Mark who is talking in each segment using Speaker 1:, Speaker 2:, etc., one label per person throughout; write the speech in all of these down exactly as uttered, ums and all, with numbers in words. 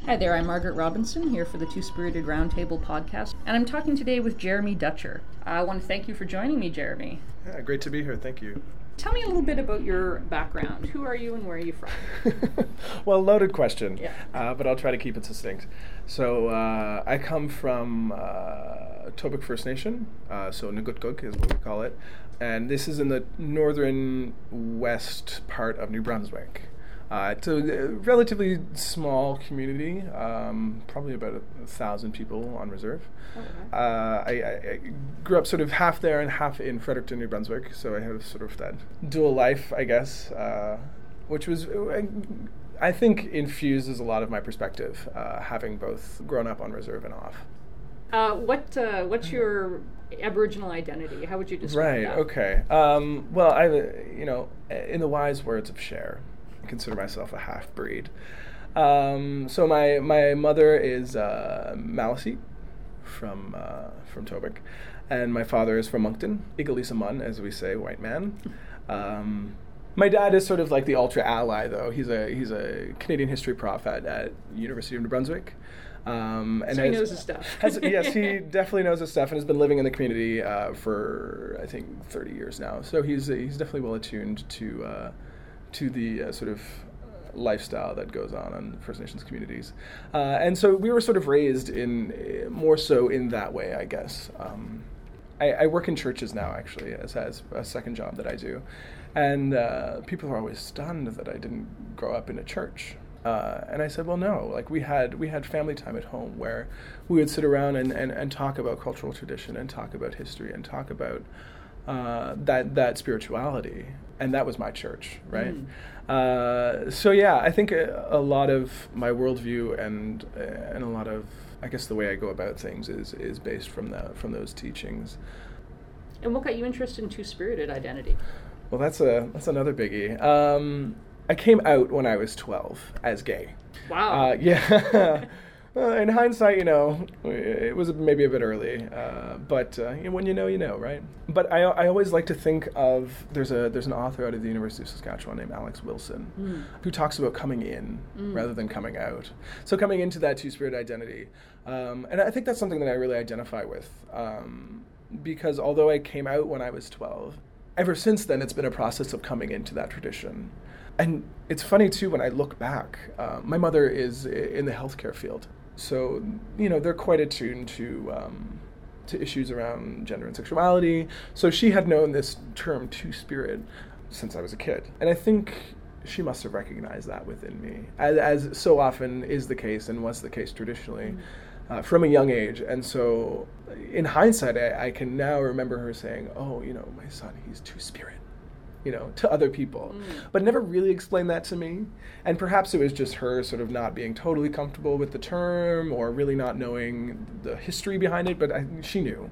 Speaker 1: Hi there, I'm Margaret Robinson, here for the Two Spirited Roundtable podcast, and I'm talking today with Jeremy Dutcher. I want to thank you for joining me, Jeremy.
Speaker 2: Yeah, great to be here, thank you.
Speaker 1: Tell me a little bit about your background. Who are you and where are you from?
Speaker 2: Well, loaded question,
Speaker 1: yeah.
Speaker 2: uh, but I'll try to keep it succinct. So uh, I come from uh, Tobique First Nation, uh, so Nugutguk is what we call it, and this is in the northern west part of New Brunswick. Uh, it's a relatively small community, um, probably about a, a thousand people on reserve.
Speaker 1: Okay.
Speaker 2: Uh, I, I, I grew up sort of half there and half in Fredericton, New Brunswick, so I have sort of that dual life, I guess, uh, which was, I, I think, infuses a lot of my perspective, uh, having both grown up on reserve and off.
Speaker 1: Uh, what uh, What's your Aboriginal identity? How would you describe
Speaker 2: right,
Speaker 1: that?
Speaker 2: Right, okay. Um, well, I, you know, in the wise words of Cher, I consider myself a half-breed. Um, so my my mother is uh, Maliseet from uh, from Tobique, and my father is from Moncton, Igalisa Mun, as we say, white man. Um, my dad is sort of like the ultra ally, though. He's a he's a Canadian history prof at, at University of New Brunswick. Um, and
Speaker 1: so he
Speaker 2: has,
Speaker 1: knows his stuff.
Speaker 2: has, yes, he definitely knows his stuff and has been living in the community uh, for I think thirty years now. So he's he's definitely well attuned to. Uh, to the uh, sort of lifestyle that goes on in First Nations communities. Uh, and so we were sort of raised in, uh, more so in that way, I guess. Um, I, I work in churches now, actually, as, as a second job that I do. And uh, people are always stunned that I didn't grow up in a church. Uh, and I said, well, no, like we had we had family time at home where we would sit around and, and, and talk about cultural tradition and talk about history and talk about uh, that that spirituality. And that was my church, right? Mm. Uh, so yeah, I think a, a lot of my worldview and uh, and a lot of, I guess, the way I go about things is is based from that from those teachings.
Speaker 1: And what got you interested in two-spirited identity?
Speaker 2: Well, that's a that's another biggie. Um, I came out when I was twelve as gay.
Speaker 1: Wow.
Speaker 2: Uh, yeah. Well, in hindsight, you know, it was maybe a bit early, uh, but uh, when you know, you know, right? But I, I always like to think of, there's a there's an author out of the University of Saskatchewan named Alex Wilson, mm. who talks about coming in mm. rather than coming out. So coming into that two-spirit identity. Um, and I think that's something that I really identify with, um, because although I came out when I was twelve, ever since then it's been a process of coming into that tradition. And it's funny, too, when I look back, uh, my mother is in the healthcare field. So, you know, they're quite attuned to um, to issues around gender and sexuality. So she had known this term two-spirit since I was a kid. And I think she must have recognized that within me, as, as so often is the case and was the case traditionally, mm-hmm. uh, from a young age. And so in hindsight, I, I can now remember her saying, oh, you know, my son, he's two-spirit. You know, to other people, mm. but never really explained that to me. And perhaps it was just her sort of not being totally comfortable with the term or really not knowing the history behind it, but I, she knew.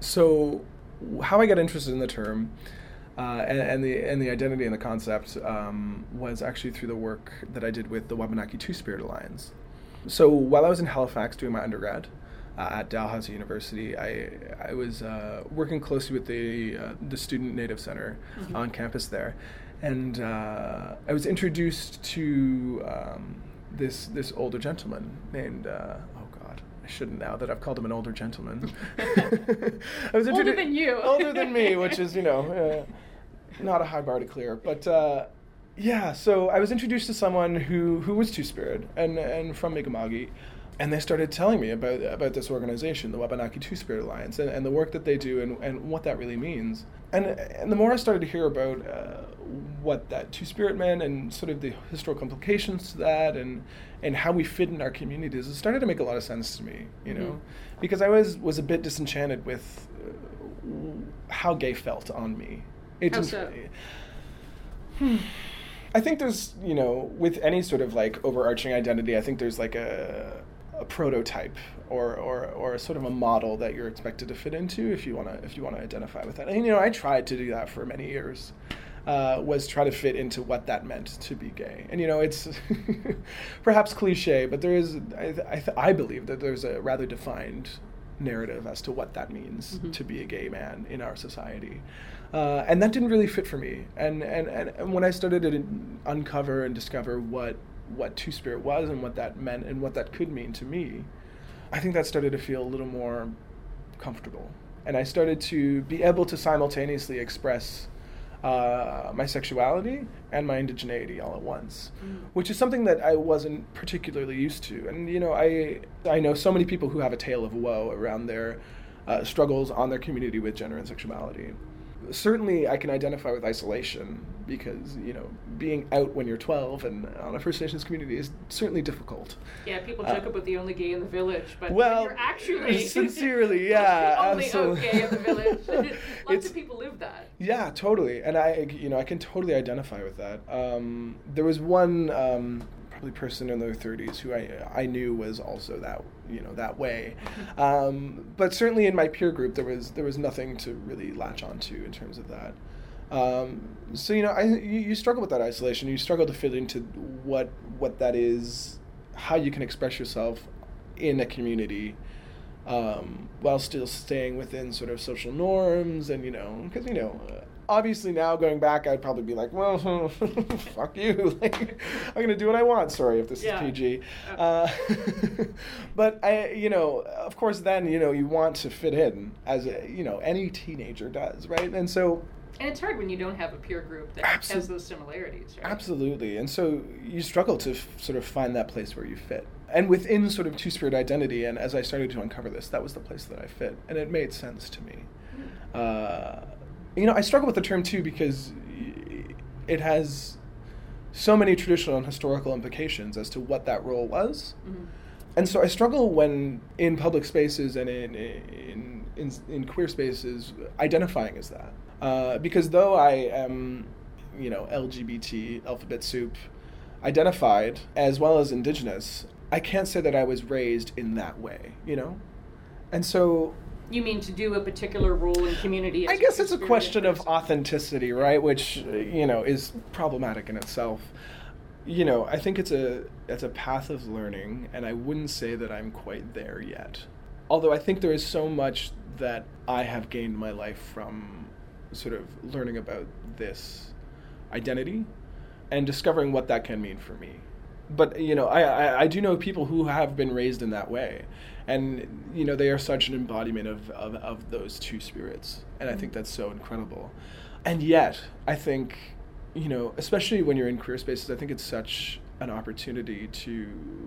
Speaker 2: So how I got interested in the term uh, and, and the and the identity and the concept um, was actually through the work that I did with the Wabanaki Two-Spirit Alliance. So while I was in Halifax doing my undergrad, Uh, at Dalhousie University, I I was uh, working closely with the uh, the Student Native Center mm-hmm. on campus there, and uh, I was introduced to um, this this older gentleman named uh, oh God, I shouldn't now that I've called him an older gentleman. I was
Speaker 1: older than you,
Speaker 2: older than me, which is you know uh, not a high bar to clear, but. Uh, yeah, so I was introduced to someone who, who was two-spirit and and from Mi'kmaq. And they started telling me about about this organization, the Wabanaki Two-Spirit Alliance, and, and the work that they do and, and what that really means. And and the more I started to hear about uh, what that two-spirit meant and sort of the historical implications to that and and how we fit in our communities, it started to make a lot of sense to me, you know, mm-hmm. because I was, was a bit disenchanted with uh, how gay felt on me. It
Speaker 1: how so?
Speaker 2: Hmm. I think there's, you know, with any sort of like overarching identity, I think there's like a a prototype or, or or sort of a model that you're expected to fit into if you want to if you want to identify with that. And you know, I tried to do that for many years. Uh, was try to fit into what that meant to be gay. And you know, it's perhaps cliche, but there is I I, th- I believe that there's a rather defined narrative as to what that means mm-hmm. to be a gay man in our society. Uh, and that didn't really fit for me. And, and, and when I started to uncover and discover what what Two-Spirit was and what that meant and what that could mean to me, I think that started to feel a little more comfortable. And I started to be able to simultaneously express uh, my sexuality and my indigeneity all at once, mm. which is something that I wasn't particularly used to. And, you know, I I know so many people who have a tale of woe around their uh, struggles on their community with gender and sexuality. Certainly, I can identify with isolation because, you know, being out when you're twelve and on a First Nations community is certainly difficult.
Speaker 1: Yeah, people joke uh, about the only gay in the village, but
Speaker 2: well,
Speaker 1: you're actually
Speaker 2: sincerely, yeah,
Speaker 1: the only
Speaker 2: absolutely.
Speaker 1: out gay in the village. Lots it's, of people live that.
Speaker 2: Yeah, totally, and I, you know, I can totally identify with that. Um, there was one um, probably person in their thirties who I I knew was also that, you know, that way, um, but certainly in my peer group there was there was nothing to really latch onto in terms of that. Um, so you know, I you, you struggle with that isolation. You struggle to fit into what what that is, how you can express yourself in a community, um, while still staying within sort of social norms, and you know, because you know. Uh, Obviously, now going back, I'd probably be like, well, fuck you. Like, I'm going to do what I want. Sorry if this
Speaker 1: yeah.
Speaker 2: is P G. Uh, but, I, you know, of course, then, you know, you want to fit in, as, a, you know, any teenager does, right? And so...
Speaker 1: And it's hard when you don't have a peer group that absol- has those similarities, right?
Speaker 2: Absolutely. And so you struggle to f- sort of find that place where you fit. And within sort of Two-Spirit identity, and as I started to uncover this, that was the place that I fit. And it made sense to me. Mm. Uh... You know, I struggle with the term, too, because it has so many traditional and historical implications as to what that role was. Mm-hmm. And so I struggle when, in public spaces and in in, in, in queer spaces, identifying as that. Uh, because though I am, you know, L G B T, alphabet soup, identified, as well as Indigenous, I can't say that I was raised in that way, you know? And so...
Speaker 1: You mean to do a particular role in community?
Speaker 2: I guess it's a question of authenticity, right? Which, you know, is problematic in itself. You know, I think it's a it's a path of learning, and I wouldn't say that I'm quite there yet. Although I think there is so much that I have gained in my life from sort of learning about this identity and discovering what that can mean for me. But, you know, I, I, I do know people who have been raised in that way. And, you know, they are such an embodiment of, of, of those two spirits. And I think that's so incredible. And yet, I think, you know, especially when you're in queer spaces, I think it's such an opportunity to,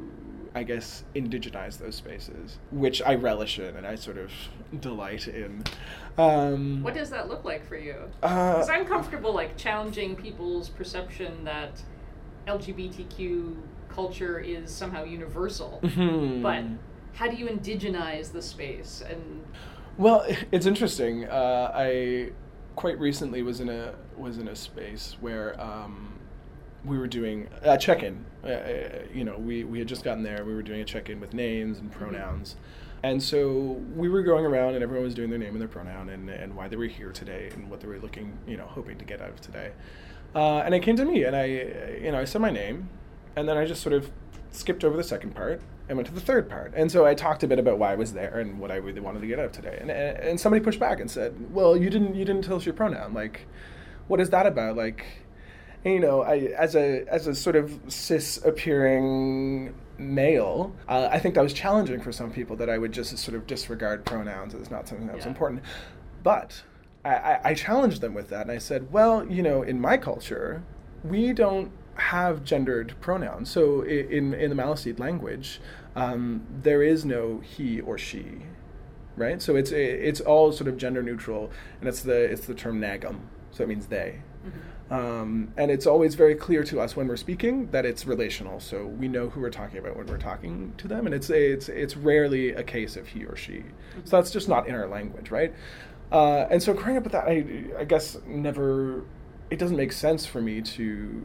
Speaker 2: I guess, indigenize those spaces, which I relish in and I sort of delight in. Um,
Speaker 1: what does that look like for you? Because uh, I'm comfortable, like, challenging people's perception that L G B T Q culture is somehow universal. Mm-hmm. But how do you indigenize the space? And
Speaker 2: well, it's interesting. Uh, I quite recently was in a was in a space where um, we were doing a check-in. Uh, you know, we, we had just gotten there. We were doing a check-in with names and pronouns. Mm-hmm. And so we were going around and everyone was doing their name and their pronoun and, and why they were here today and what they were looking, you know, hoping to get out of today. Uh, and it came to me and I, you know, I said my name and then I just sort of skipped over the second part and went to the third part. And so I talked a bit about why I was there and what I really wanted to get out of today. And and somebody pushed back and said, well, you didn't you didn't tell us your pronoun. Like, what is that about? Like, and, you know, I as a as a sort of cis appearing male, uh, I think that was challenging for some people that I would just sort of disregard pronouns as not something that was yeah. important. But I, I, I challenged them with that and I said, well, you know, in my culture, we don't have gendered pronouns. So in in the Maliseet language, um, there is no he or she, right? So it's it's all sort of gender neutral, and it's the it's the term nagam, so it means they. Mm-hmm. Um, and it's always very clear to us when we're speaking that it's relational, so we know who we're talking about when we're talking to them, and it's it's it's rarely a case of he or she. Mm-hmm. So that's just not in our language, right? Uh, and so growing up with that, I, I guess never, it doesn't make sense for me to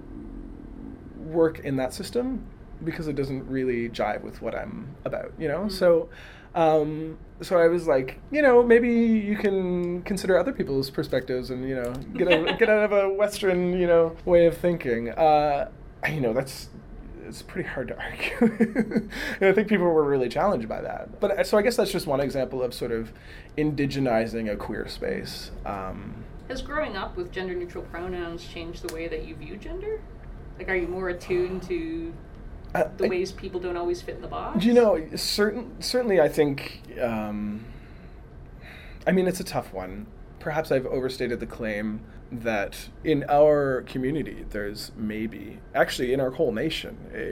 Speaker 2: work in that system because it doesn't really jive with what I'm about, you know? Mm-hmm. So um, so I was like, you know, maybe you can consider other people's perspectives and, you know, get, a, get out of a Western, you know, way of thinking. Uh, you know, that's, it's pretty hard to argue. And I think people were really challenged by that. But so I guess that's just one example of sort of indigenizing a queer space. Um,
Speaker 1: Has growing up with gender-neutral pronouns changed the way that you view gender? Like, are you more attuned to
Speaker 2: Uh,
Speaker 1: the
Speaker 2: I-
Speaker 1: ways people don't always fit in the box?
Speaker 2: You know, certain certainly I think. Um, I mean, it's a tough one. Perhaps I've overstated the claim that in our community, there's maybe actually in our whole nation,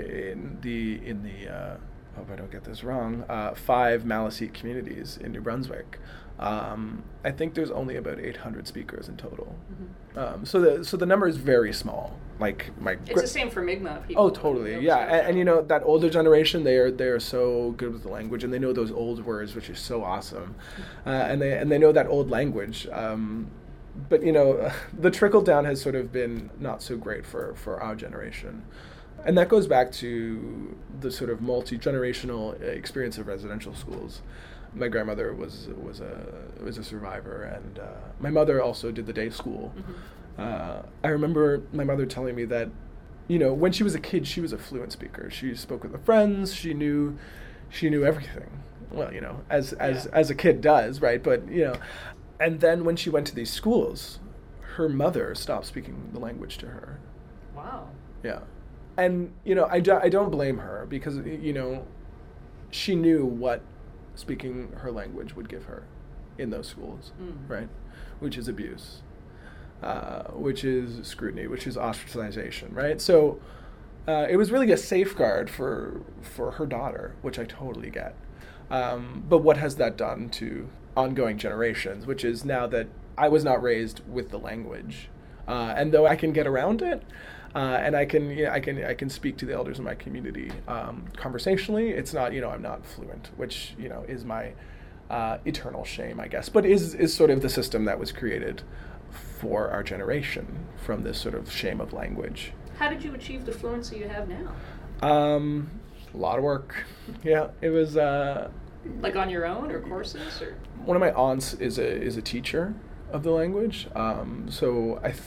Speaker 2: in the in the uh, hope I don't get this wrong, uh, five Maliseet communities in New Brunswick. Um, I think there's only about eight hundred speakers in total.
Speaker 1: Mm-hmm.
Speaker 2: Um, so the so the number is very small. Like my
Speaker 1: It's
Speaker 2: gr-
Speaker 1: the same for Mi'kmaq people.
Speaker 2: Oh, totally.
Speaker 1: in
Speaker 2: Yeah,
Speaker 1: Nova
Speaker 2: and,
Speaker 1: Scotia.
Speaker 2: and you know that older generation, they are they are so good with the language, and they know those old words, which is so awesome, uh, and they and they know that old language. Um, but you know, the trickle down has sort of been not so great for for our generation, and that goes back to the sort of multi generational experience of residential schools. My grandmother was was a was a survivor, and uh, my mother also did the day school.
Speaker 1: Mm-hmm.
Speaker 2: Uh, I remember my mother telling me that, you know, when she was a kid, she was a fluent speaker. She spoke with her friends. She knew, she knew everything. Well, you know, as as
Speaker 1: Yeah.
Speaker 2: as a kid does, right? But you know, and then when she went to these schools, her mother stopped speaking the language to her.
Speaker 1: Wow.
Speaker 2: Yeah, and you know, I, do, I don't blame her because you know, she knew what speaking her language would give her in those schools,
Speaker 1: Mm.
Speaker 2: right? Which is abuse. Uh, which is scrutiny, which is ostracization, right? So uh, it was really a safeguard for for her daughter, which I totally get. Um, but what has that done to ongoing generations? Which is now that I was not raised with the language, uh, and though I can get around it, uh, and I can, you know, I can, I can speak to the elders in my community um, conversationally. It's not, you know, I'm not fluent, which you know is my uh, eternal shame, I guess. But is is sort of the system that was created for our generation from this sort of shame of language.
Speaker 1: How did you achieve the fluency you have now?
Speaker 2: Um, a lot of work. Yeah, it was. Uh,
Speaker 1: Like on your own or courses or?
Speaker 2: one of my aunts is a is a teacher of the language. Um, so I, th-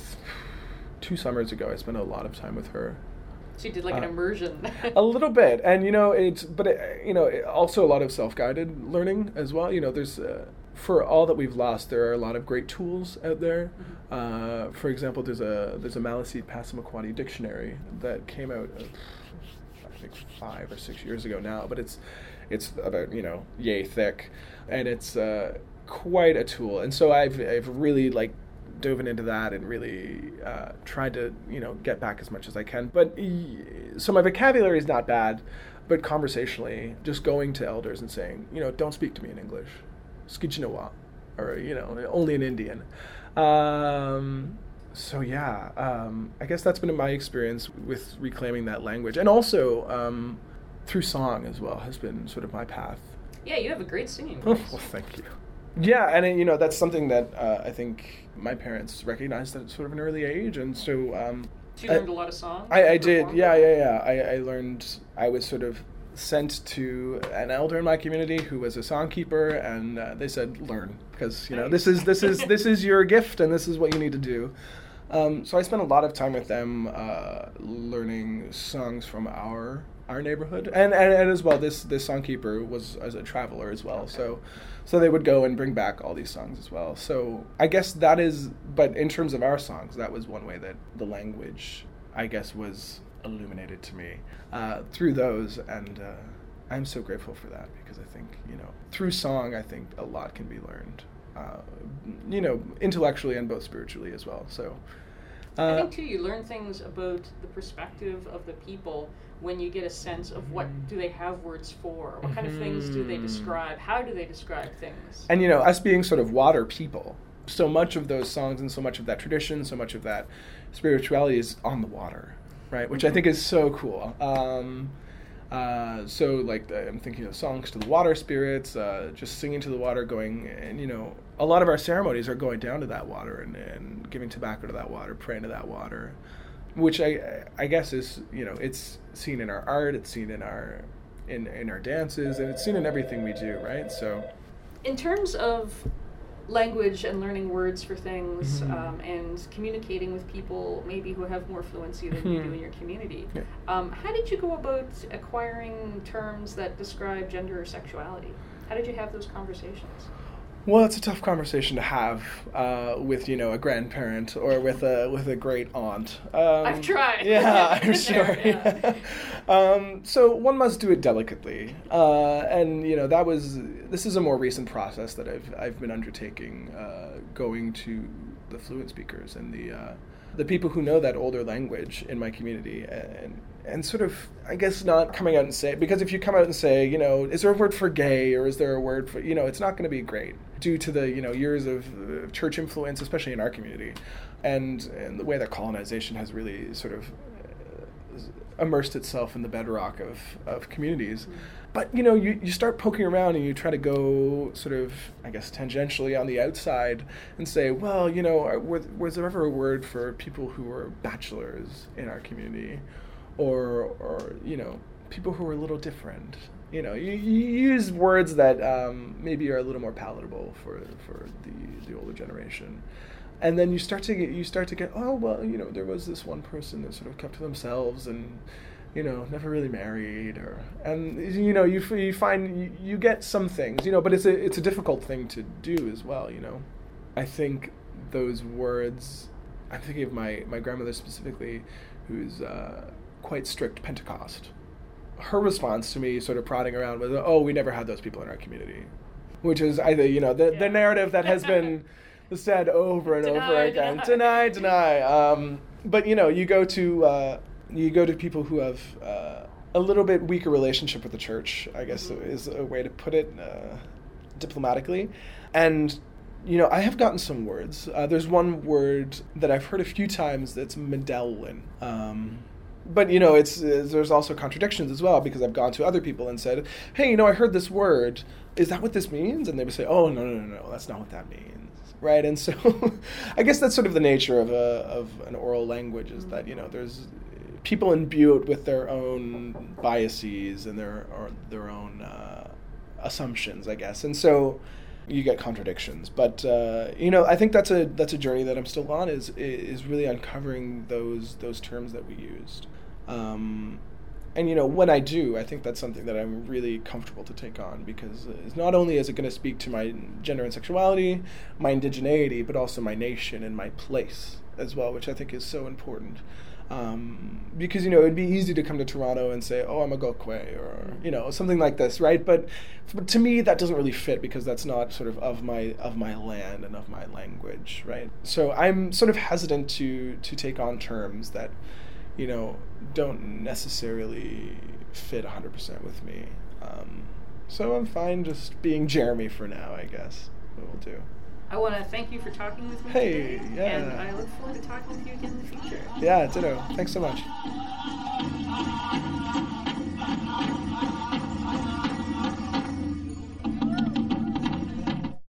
Speaker 2: two summers ago, I spent a lot of time with her.
Speaker 1: So you did like an
Speaker 2: Uh,
Speaker 1: immersion.
Speaker 2: A little bit, and you know, it's but it, you know, it, also a lot of self-guided learning as well. You know, there's uh, for all that we've lost, there are a lot of great tools out there.
Speaker 1: Mm-hmm.
Speaker 2: Uh, for example, there's a there's a Maliseet Passamaquoddy dictionary that came out, uh, I think five or six years ago now, but it's it's about you know yay thick, and it's uh, quite a tool. And so I've I've really like dove into that and really uh, tried to you know get back as much as I can. But so my vocabulary is not bad, but conversationally, just going to elders and saying, you know, don't speak to me in English, Skijinawa, or you know, only in Indian. Um, so yeah, um, I guess that's been my experience with reclaiming that language, and also um, through song as well has been sort of my path.
Speaker 1: Yeah, you have a great singing
Speaker 2: Oh,
Speaker 1: voice.
Speaker 2: well, thank you. Yeah, and uh, you know that's something that uh, I think my parents recognized at sort of an early age, and so um,
Speaker 1: So you
Speaker 2: I-
Speaker 1: learned a lot of songs?
Speaker 2: I, I
Speaker 1: and
Speaker 2: did.
Speaker 1: performed
Speaker 2: Yeah,
Speaker 1: them?
Speaker 2: yeah, yeah. I, I learned. I was sort of sent to an elder in my community who was a songkeeper, and uh, they said, "Learn, because you know this is this is this is your gift, and this is what you need to do." Um, so I spent a lot of time with them, uh, learning songs from our our neighborhood, and, and, and as well, this this songkeeper was as a traveler as well. So, so they would go and bring back all these songs as well. So I guess that is. But in terms of our songs, that was one way that the language, I guess, was illuminated to me uh, through those, and uh, I'm so grateful for that because I think you know through song, I think a lot can be learned. Uh, you know, intellectually and both spiritually as well. So, uh,
Speaker 1: I think too, you learn things about the perspective of the people when you get a sense of what do they have words for, what kind of things do they
Speaker 2: Mhm.
Speaker 1: describe, how do they describe things.
Speaker 2: and you know, us being sort of water people, so much of those songs and so much of that tradition, so much of that spirituality is on the water, right? Which I think is so cool. Um, uh, so like I'm thinking of songs to the water spirits, uh, just singing to the water, going, and you know, a lot of our ceremonies are going down to that water and, and giving tobacco to that water, praying to that water, which I I guess is you know it's seen in our art, it's seen in our in in our dances, and it's seen in everything we do, right? So.
Speaker 1: In terms of language and learning words for things
Speaker 2: Mhm.
Speaker 1: um, and communicating with people maybe who have more fluency than you
Speaker 2: Mhm.
Speaker 1: do in your community,
Speaker 2: Yeah.
Speaker 1: um, how did you go about acquiring terms that describe gender or sexuality? How did you have those conversations?
Speaker 2: Well, it's a tough conversation to have uh, with, you know, a grandparent or with a with a great aunt. Um,
Speaker 1: I've tried.
Speaker 2: Yeah, I'm sure.
Speaker 1: There, yeah.
Speaker 2: um, so one must do it delicately, uh, and you know that was this is a more recent process that I've I've been undertaking, uh, going to the fluent speakers and the uh, the people who know that older language in my community, and and sort of, I guess, not coming out and say, because if you come out and say, you know, is there a word for gay, or is there a word for, you know, it's not going to be great due to the, you know, years of uh, church influence, especially in our community, and and the way that colonization has really sort of uh, immersed itself in the bedrock of, of communities. Mm-hmm. But, you know, you, you start poking around and you try to go sort of, I guess, tangentially on the outside and say, well, you know, was, was there ever a word for people who were bachelors in our community? Or, or you know, people who are a little different. You know, you, you use words that um, maybe are a little more palatable for for the, the older generation, and then you start to get you start to get oh well, you know, there was this one person that sort of kept to themselves and, you know, never really married, or and you know you you find you, you get some things, you know, but it's a it's a difficult thing to do as well. You know, I think those words. I'm thinking of my my grandmother specifically, who's. Uh, quite strict Pentecost. Her response to me sort of prodding around was, oh, we never had those people in our community, which is either, you know, the, yeah. the narrative that has been said over and deny, over again. Deny, deny. deny. Um, but, you know, you go to uh, you go to people who have uh, a little bit weaker relationship with the church, I guess mm-hmm. is a way to put it uh, diplomatically. And, you know, I have gotten some words. Uh, there's one word that I've heard a few times that's Medellin. Um But, you know, it's, it's there's also contradictions as well, because I've gone to other people and said, hey, you know, I heard this word. Is that what this means? And they would say, oh, no, no, no, no, that's not what that means. Right? And so I guess that's sort of the nature of a of an oral language, is that, you know, there's people imbue it with their own biases and their or their own uh, assumptions, I guess. And so you get contradictions. But, uh, you know, I think that's a that's a journey that I'm still on, is is really uncovering those those terms that we used. Um, and, you know, when I do, I think that's something that I'm really comfortable to take on, because it's not only is it going to speak to my gender and sexuality, my indigeneity, but also my nation and my place as well, which I think is so important. Um, because, you know, it'd be easy to come to Toronto and say, oh, I'm a Gokwe, or, you know, something like this, right? But, but to me, that doesn't really fit, because that's not sort of of my of my land and of my language, right? So I'm sort of hesitant to to take on terms that, you know, don't necessarily fit one hundred percent with me. Um, so I'm fine just being Jeremy for now, I guess. It will do.
Speaker 1: I want to thank you for talking with me
Speaker 2: hey,
Speaker 1: today.
Speaker 2: Yeah.
Speaker 1: And I look forward to talking with you again in the future.
Speaker 2: Yeah, ditto. Thanks so much.